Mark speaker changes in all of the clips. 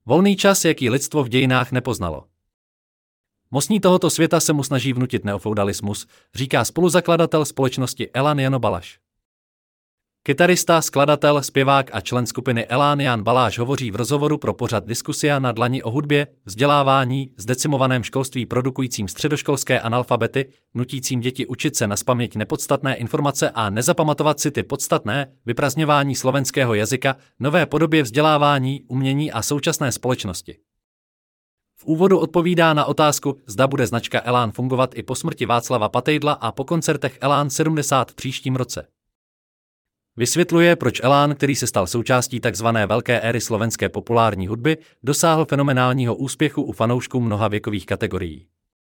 Speaker 1: Volný čas, jaký lidstvo v dějinách nepoznalo. Mocní tohoto světa se mu snaží vnutit neofeudalismus, říká spoluzakladatel společnosti Elan Jano Baláš. Kytarista, skladatel, zpěvák a člen skupiny Elan Jan Baláš hovoří v rozhovoru pro pořad Diskusia na dlani o hudbě, vzdělávání, zdecimovaném školství produkujícím středoškolské analfabety, nutícím děti učit se nazpaměť nepodstatné informace a nezapamatovat si ty podstatné, vyprazňování slovenského jazyka, nové podobě vzdělávání, umění a současné společnosti. V úvodu odpovídá na otázku, zda bude značka Elán fungovat i po smrti Václava Patejdla a po koncertech Elán 70 v příštím roce. Vysvětluje, proč Elán, který se stal součástí tzv. Velké éry slovenské populární hudby, dosáhl fenomenálního úspěchu u fanoušků mnoha věkových kategorií.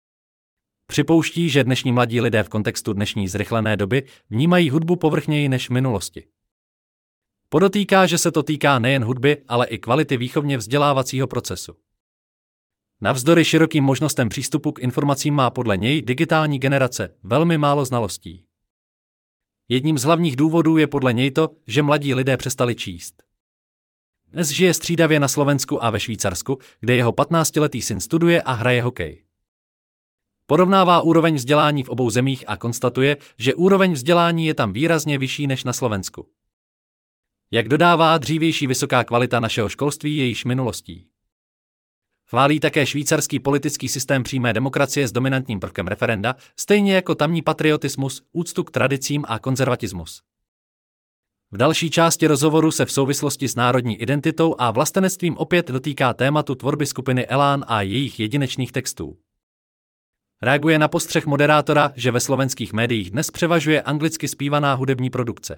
Speaker 1: Připouští, že dnešní mladí lidé v kontextu dnešní zrychlené doby vnímají hudbu povrchněji než v minulosti. Podotýká, že se to týká nejen hudby, ale i kvality výchovně vzdělávacího procesu. Navzdory širokým možnostem přístupu k informacím má podle něj digitální generace velmi málo znalostí. Jedním z hlavních důvodů je podle něj to, že mladí lidé přestali číst. Dnes žije střídavě na Slovensku a ve Švýcarsku, kde jeho 15letý syn studuje a hraje hokej. Porovnává úroveň vzdělání v obou zemích a konstatuje, že úroveň vzdělání je tam výrazně vyšší než na Slovensku. Jak dodává, dřívější vysoká kvalita našeho školství je již minulostí. Chválí také švýcarský politický systém přímé demokracie s dominantním prvkem referenda, stejně jako tamní patriotismus, úctu k tradicím a konzervatismus. V další části rozhovoru se v souvislosti s národní identitou a vlastenectvím opět dotýká tématu tvorby skupiny Elán a jejich jedinečných textů. Reaguje na postřeh moderátora, že ve slovenských médiích dnes převažuje anglicky zpívaná hudební produkce.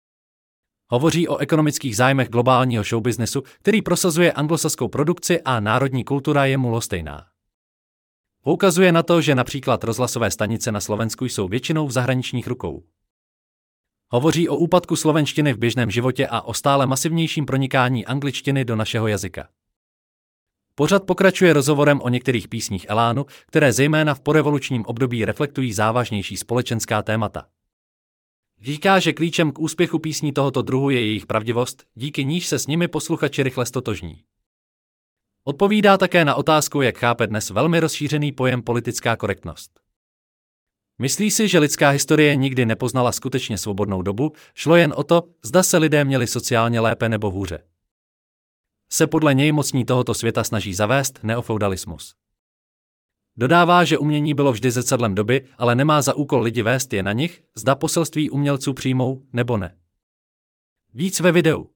Speaker 1: Hovoří o ekonomických zájmech globálního showbiznesu, který prosazuje anglosaskou produkci a národní kultura je mu lhostejná. Poukazuje na to, že například rozhlasové stanice na Slovensku jsou většinou v zahraničních rukou. Hovoří o úpadku slovenštiny v běžném životě a o stále masivnějším pronikání angličtiny do našeho jazyka. Pořad pokračuje rozhovorem o některých písních Elánu, které zejména v porevolučním období reflektují závažnější společenská témata. Říká, že klíčem k úspěchu písní tohoto druhu je jejich pravdivost, díky níž se s nimi posluchači rychle stotožní. Odpovídá také na otázku, jak chápe dnes velmi rozšířený pojem politická korektnost. Myslí si, že lidská historie nikdy nepoznala skutečně svobodnou dobu, šlo jen o to, zda se lidé měli sociálně lépe nebo hůře. Se podle něj mocní tohoto světa snaží zavést neofeudalismus. Dodává, že umění bylo vždy zrcadlem doby, ale nemá za úkol lidi vést je na nich, zda poselství umělců přijmou nebo ne. Víc ve videu.